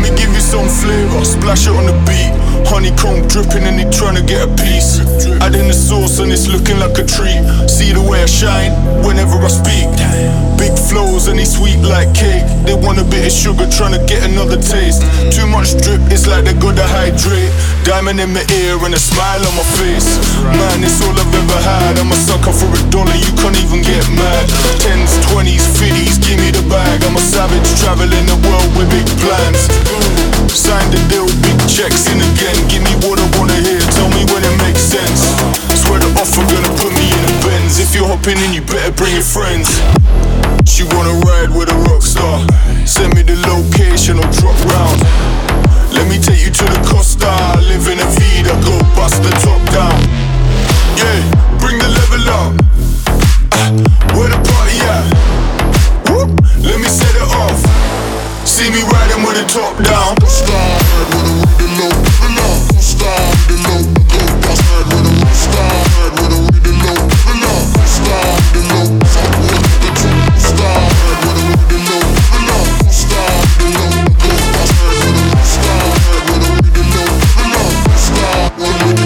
me give you some flavor, splash it on the beat. Honeycomb dripping and they tryna get a piece. Adding the sauce and it's looking like a treat. See the way I shine whenever I speak. Big flows and they sweet like cake. They want a bit of sugar tryna get another taste. Too much drip, it's like they gotta hydrate. Diamond in my ear and a smile on my face. Man, it's all I've ever had. I'm a sucker for $1, you can't even get mad. 10s, 20s, 50s, give me the bag. I'm a savage traveling the world with big plans. Signed the deal, big checks in again. Give me what I wanna hear, tell me when it makes sense. Swear the offer gonna put me in a Benz. If you're hopping in, you better bring your friends. She wanna ride with a rock star. Send me the location or drop round. Let me take you to the Costa. Live in a Vida, go bust the top down. Yeah, bring the level up. Where the party at? Whoop, let me set it off. See me riding with the top down. Star with the low, star with the low, go bust with the rock star with the low, star with the low, star with the low, star with the low, go bust with the rock star with the low, star with the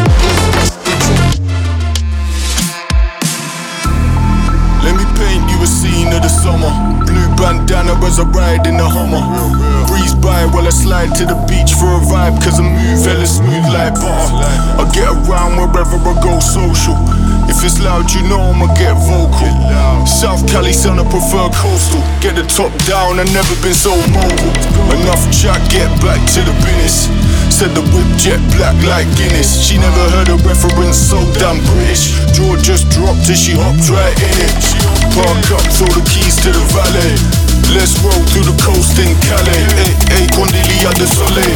Let me paint you a scene of the summer. Blue bandana as I ride in the Hummer. Breeze by while I slide to the beach for a vibe. Cause I move hella smooth like butter. I get around wherever I go social. If it's loud you know I'ma get vocal. South Cali son, I prefer coastal. Get the top down, I've never been so mobile. Enough chat, get back to the business. Said the whip jet black like Guinness. She never heard a reference so damn British. Jaw just dropped as she hopped right in it. Park up, throw the keys to the valet. Let's roll through the coast in Calais. Hey, Condilia de Soleil.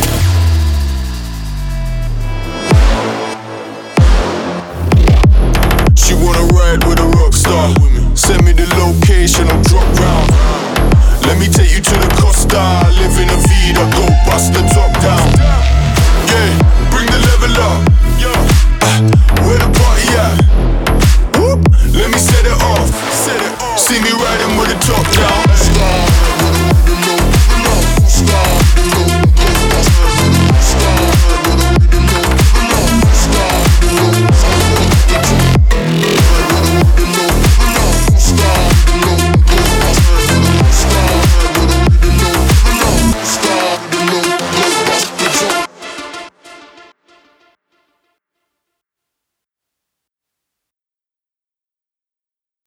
She wanna ride with a rock star. Send me the location or drop round. Let me take you to the Costa. Live in a Vida, go bust the top down. Yeah, bring the level up. Where the party at? Whoop, let me set it off. See me riding with the top down.